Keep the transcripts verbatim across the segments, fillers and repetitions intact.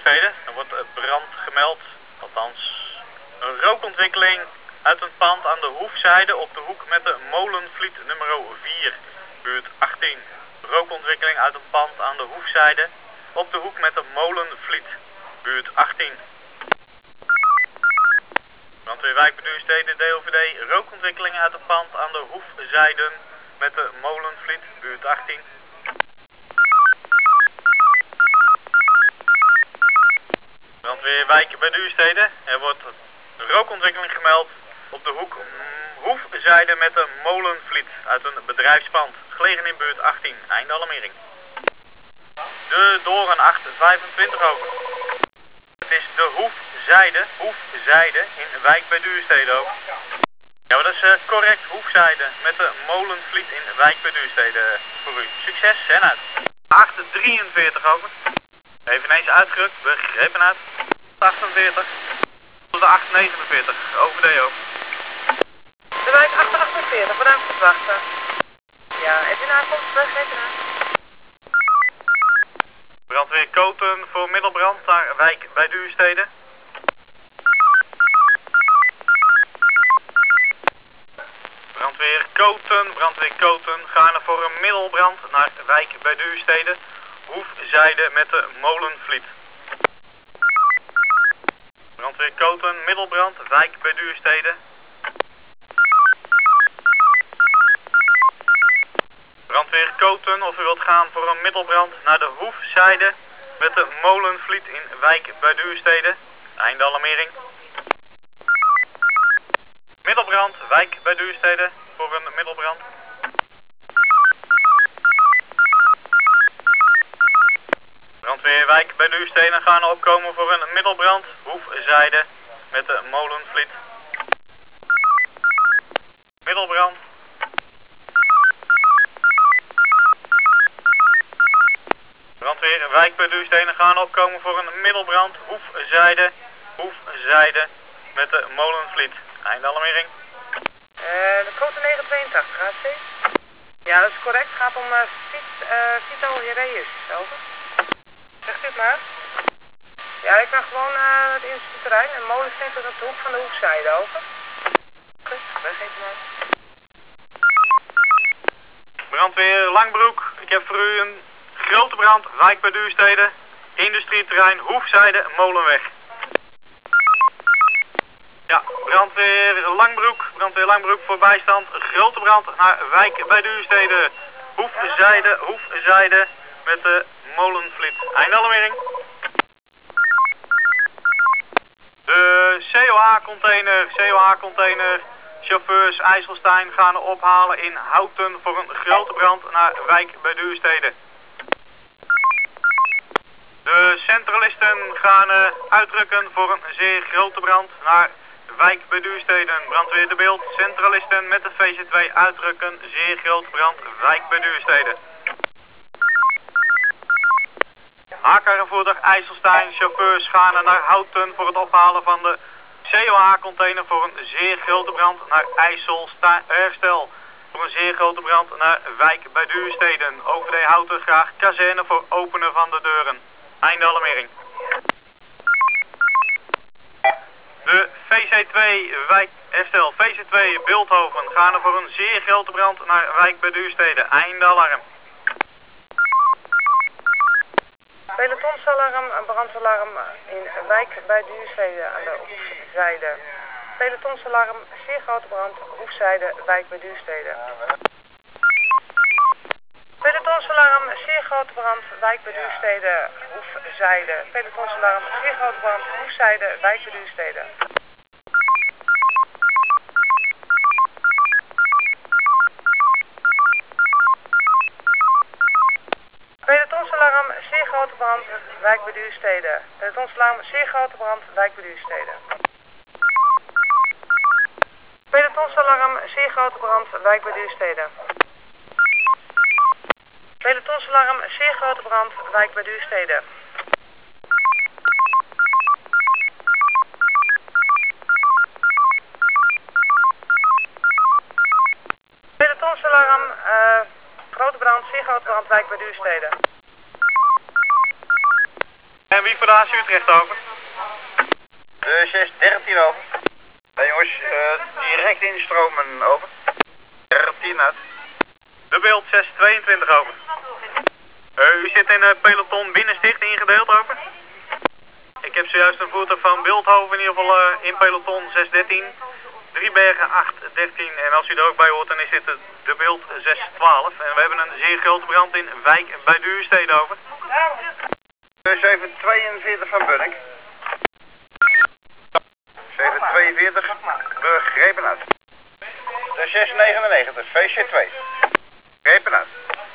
Duurstede. Er wordt brand gemeld, althans een rookontwikkeling uit een pand aan de hoefzijde op de hoek met de Molenvliet nummer vier, buurt achttien. Rookontwikkeling uit een pand aan de hoefzijde op de hoek met de Molenvliet, buurt achttien. Brandweerwijk Duurstede, D O V D, rookontwikkeling uit een pand aan de hoefzijde met de Molenvliet, buurt achttien. Brandweerwijk bij Duurstede, er wordt rookontwikkeling gemeld op de hoek hoefzijde met de Molenvliet uit een bedrijfspand, gelegen in buurt achttien, einde alarmering. De Doorn acht vijfentwintig over. Het is de hoefzijde, hoefzijde in Wijk bij Duurstede ook. Ja, maar dat is uh, correct, hoefzijde met de Molenvliet in Wijk bij Duurstede voor u. Succes en uit. acht drieënveertig over. Eveneens uitgerukt, begrepen uit. achtenveertig. De acht negenenveertig, over de over. De wijk acht achtenveertig, bedankt voor het wachten. Ja, is in aankomst, begrepen uit. Brandweer Koten voor middelbrand naar Wijk bij Duurstede. Brandweer Koten, brandweer Koten, gaan er voor een middelbrand naar Wijk bij Duurstede. Hoefzijde met de Molenvliet. Brandweer Koten, middelbrand, Wijk bij Duurstede. Brandweer Koten, of u wilt gaan voor een middelbrand naar de hoefzijde met de Molenvliet in Wijk bij Duurstede. Einde alarmering. Middelbrand, Wijk bij Duurstede, voor een middelbrand. Brandweerwijk bij Duurstede gaan opkomen voor een middelbrand, hoefzijde met de Molenvliet. Middelbrand. Brandweer Wijk bij Duurstede gaan opkomen voor een middelbrand, hoefzijde, hoefzijde met de Molenvliet. Einde alarmering. Uh, de code negen tweeëntachtig, H C. Ja, dat is correct. Het gaat om uh, Vit, uh, Vito Hereus, over. Zegt u het maar. Ja, ik kan gewoon uh, het instituutterrein en Molenvliet tot op de hoek van de hoefzijde, over. Goed, weggeven maar. Brandweer Langbroek, ik heb voor u een grote brand, Wijk bij Duurstede, industrieterrein, hoefzijde, Molenweg. Ja, brandweer Langbroek, brandweer Langbroek voor bijstand, grote brand naar Wijk bij Duurstede, hoefzijde, hoefzijde met de Molenvliet. Einde alarmering. De C O H-container, C O H-container, chauffeurs IJsselstein gaan ophalen in Houten voor een grote brand naar Wijk bij Duurstede. De centralisten gaan uh, uitrukken voor een zeer grote brand naar Wijk bij Duurstede. Brandweer De Beeld, centralisten met de V Z twee uitrukken, zeer grote brand, Wijk bij Duurstede. H K-voertuig IJsselstein, chauffeurs gaan naar Houten voor het ophalen van de C O H-container voor een zeer grote brand naar IJsselstein, herstel. Voor een zeer grote brand naar Wijk bij Duurstede. O V D Houten graag kazerne voor openen van de deuren. Einde alarmering. De V C twee Wijk, herstel, V C twee Beeldhoven gaan er voor een zeer grote brand naar Wijk bij Duurstede. Einde alarm. Pelotonsalarm, brandalarm in Wijk bij Duurstede aan de hoefzijde. Pelotonsalarm, zeer grote brand, hoefzijde, Wijk bij Duurstede. Pelotonsalarm, zeer grote brand, Wijk bij Duurstede, hoefzijde. Pelotonsalarm, zeer grote brand, hoefzijde, Wijk bij Duurstede. Pelotonsalarm, zeer grote brand, Wijk bij Duurstede. Pelotonsalarm, zeer grote brand, Wijk bij Duurstede. Pelotonsalarm, zeer grote brand, Wijk bij Duurstede. Pelotonsalarm, zeer grote brand, Wijk bij Duurstede. Pelotonsalarm, uh, grote brand, zeer grote brand, Wijk bij Duurstede. En wie voor de A C Utrecht over? De zes dertien over. Hey jongens, uh, direct instromen over. dertien uit. De beeld zes tweeëntwintig over. Uh, u zit in het peloton binnensticht ingedeeld over. Ik heb zojuist een voertuig van Beeldhoven in ieder geval uh, in peloton zes dertien. Driebergen acht dertien en als u er ook bij hoort dan is dit de beeld zes twaalf. En we hebben een zeer grote brand in Wijk bij Duurstede over. De zeven tweeënveertig van Bunnik. zeven tweeënveertig, begrepen uit. De zes negenennegentig, V C twee. Begrepen uit.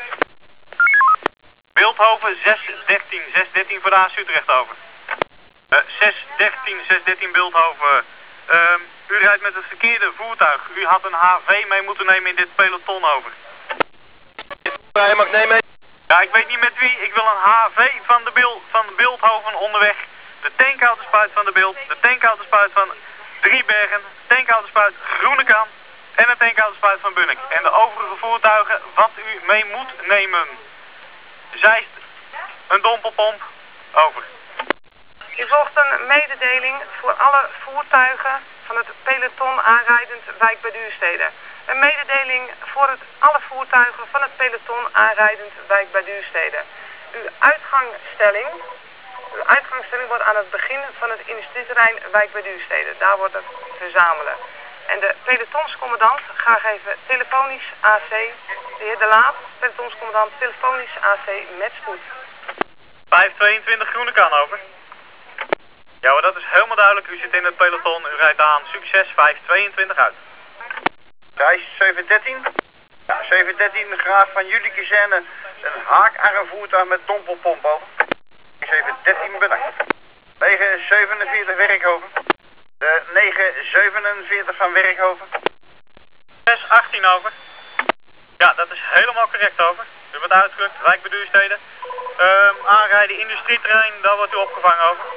Beeldhoven zes dertien, zes dertien voor de A C Utrecht over. Uh, zes dertien, zes dertien Beeldhoven. Uh, u rijdt met het verkeerde voertuig. U had een H V mee moeten nemen in dit peloton over. Hij mag nemen. Ja, ik weet niet met wie. Ik wil een H V van de, beeld, van de Beeldhoven onderweg. De tankhoudenspuit van de Beeld, de tankhoudenspuit van Driebergen, tankhoudenspuit Groenekan en de tankhoudenspuit van Bunnik. En de overige voertuigen wat u mee moet nemen. Zeist, een dompelpomp, over. U volgt een mededeling voor alle voertuigen van het peloton aanrijdend Wijk bij Duurstede. Een mededeling voor het, alle voertuigen van het peloton aanrijdend Wijk bij Duurstede. Uw uitgangsstelling, uw uitgangsstelling wordt aan het begin van het industrieterrein Wijk bij Duurstede. Daar wordt het verzamelen. En de pelotonscommandant graag even telefonisch A C, de heer De Laat, pelotonscommandant telefonisch A C met spoed. vijf tweeëntwintig Groenekan over. Ja, maar dat is helemaal duidelijk. U zit in het peloton, u rijdt aan. Succes, vijf tweeëntwintig uit. Reis zeven dertien. Ja, zeven dertien, graag van jullie kazerne een haakarm voertuig met dompelpomp over. zeven dertien bedankt. negen zevenenveertig Werkhoven. De negen zevenenveertig van Werkhoven. zes achttien over. Ja, dat is helemaal correct over. U wordt uitgerukt, Wijk bij Duurstede. Um, aanrijden industrieterrein, daar wordt u opgevangen over.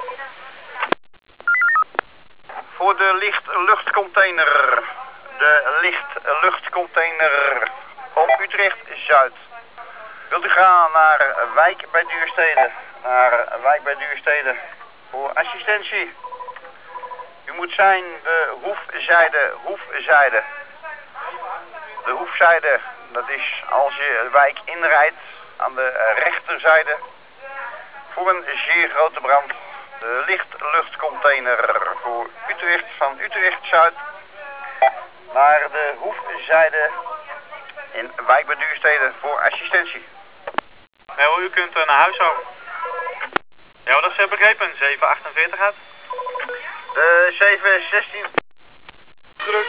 Voor de lichtluchtcontainer. De lichtluchtcontainer op Utrecht-Zuid. Wilt u gaan naar Wijk bij Duurstede? Naar Wijk bij Duurstede voor assistentie. U moet zijn de hoefzijde, hoefzijde. De hoefzijde, dat is als je de wijk inrijdt aan de rechterzijde voor een zeer grote brand. De lichtluchtcontainer voor Utrecht, van Utrecht-Zuid naar de hoefzijde in Wijk bij Duurstede voor assistentie. Ja, u kunt naar huis over. Ja, dat is begrepen. zeven achtenveertig uit. De zeven zestien. Druk.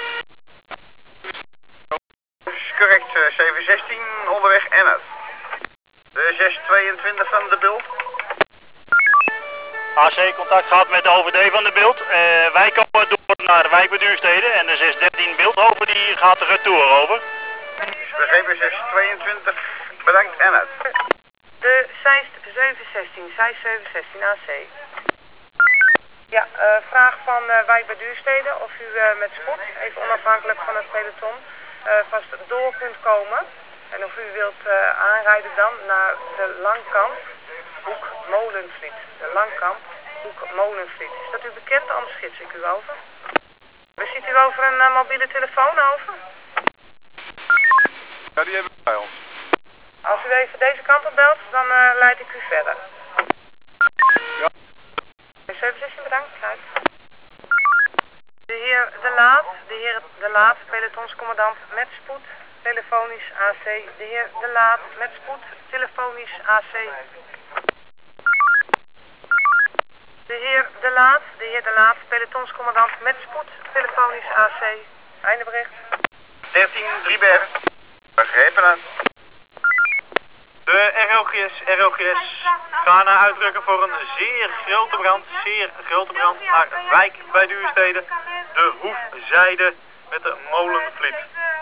Correct, zeven zestien onderweg en uit. De zes tweeëntwintig van de Beeld. A C contact gehad met de O V D van de Beeld. Uh, wij komen door naar Wijk bij Duurstede en de zes dertien Beeldhoven die gaat de retour over. Dus begrepen, zes tweeëntwintig, bedankt en uit. De Zeist zeven zestien, Zeist zeven zestien A C. Ja, uh, vraag van uh, Wijk bij Duurstede of u uh, met spoed, even onafhankelijk van het peloton, uh, vast door kunt komen. En of u wilt uh, aanrijden dan naar de Langkamp, Hoek Molenvliet. De Langkamp, Hoek Molenvliet. Is dat u bekend? Anders gids ik u over. We ziet u over een uh, mobiele telefoon over? Ja, die hebben we bij ons. Als u even deze kant op belt, dan uh, leid ik u verder. Ja. zeven zestien, bedankt. Kijk. De heer De Laat, de heer De Laat, pelotonscommandant met spoed, telefonisch A C. De heer De Laat met spoed, telefonisch A C. De heer De Laat, de heer De Laat, pelotonscommandant met spoed, telefonisch A C. Einde bericht. dertien Driebergen. Begrepen uit. De R O G S, R O G S gaan naar uitdrukken voor een zeer grote brand, zeer grote brand naar Wijk bij Duurstede, de hoefzijde met de molenvliet.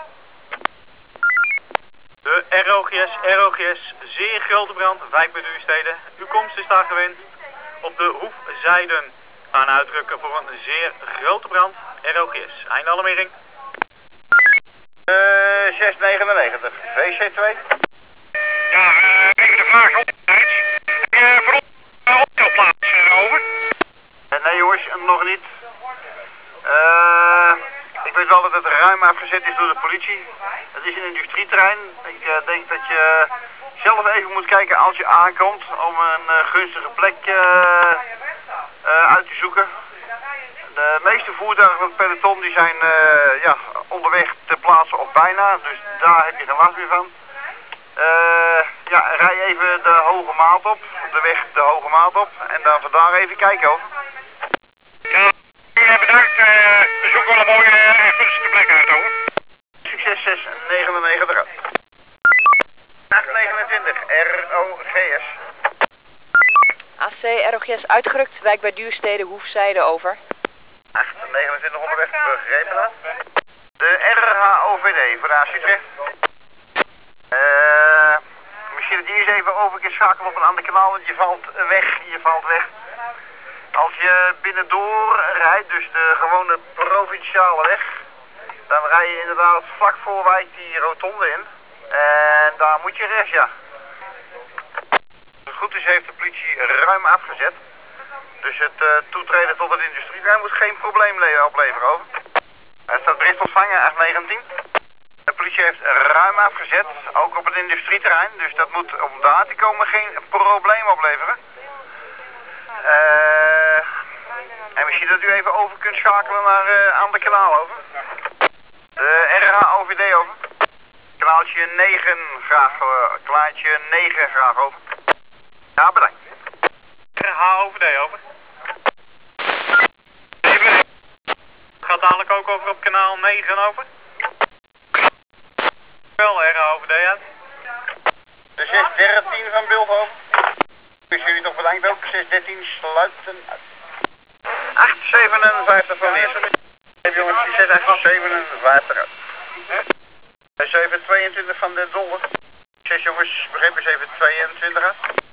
De R O G S, R O G S, zeer grote brand, Wijk bij Duurstede. Uw komst is daar gewenst. Op de hoefzijden gaan uitdrukken voor een zeer grote brand, R O G S. Einde alarmering. Uh, zes negenennegentig, V C twee. Ja, uh, even de vraag op. Uh, voor ons uh, optelplaats. nog niet. Uh, ik weet wel dat het ruim afgezet is door de politie. Het is een industrieterrein. Ik uh, denk dat je zelf even moet kijken als je aankomt om een uh, gunstige plek uh, uh, uit te zoeken. De meeste voertuigen van het peloton die zijn uh, ja, onderweg ter plaatse of bijna, dus daar heb je geen last meer van. Uh, ja, rij even de Hoge Maat op, de weg de Hoge Maat op en dan vandaar even kijken over. Ja, bedankt. Uh, we zoeken wel een mooie en uh, gunstige plek uit, over. Succes zes negenennegentig uit. acht negenentwintig R O G S. A C R O G S uitgerukt, wijk bij Duurstede, Hoefzijde, over. acht negenentwintig onderweg, begrepen dat. De R H O V D voor de A C Utrecht. Uh, misschien dat je eens even over kunt schakelen op een ander kanaal, want je valt weg, je valt weg. Als je binnendoor rijdt, dus de gewone provinciale weg, dan rij je inderdaad vlak voor wijk die rotonde in. En daar moet je rechts, ja. Als het goed is heeft de politie ruim afgezet. Dus het uh, toetreden tot het industrieterrein moet geen probleem opleveren, over. Er staat bericht ontvangen, acht negentien. De politie heeft ruim afgezet, ook op het industrieterrein. Dus dat moet om daar te komen geen probleem opleveren. Uh, en misschien dat u even over kunt schakelen naar uh, ander kanaal, over. De R H O V D, over. Kanaaltje negen graag, uh, klaartje negen graag, over. Ja, bedankt. R H O V D, over. Gaat dadelijk ook over op kanaal negen, over. Wel, R H O V D uit. De zes dertien van beeld, over. Dus jullie toch bedankt ook. zes dertien sluiten uit. acht zevenenvijftig van Weers. Even jongens, zes acht zevenenvijftig uit. zeven tweeëntwintig van de Dolder. zes jongens, begrepen, zeven tweeëntwintig uit.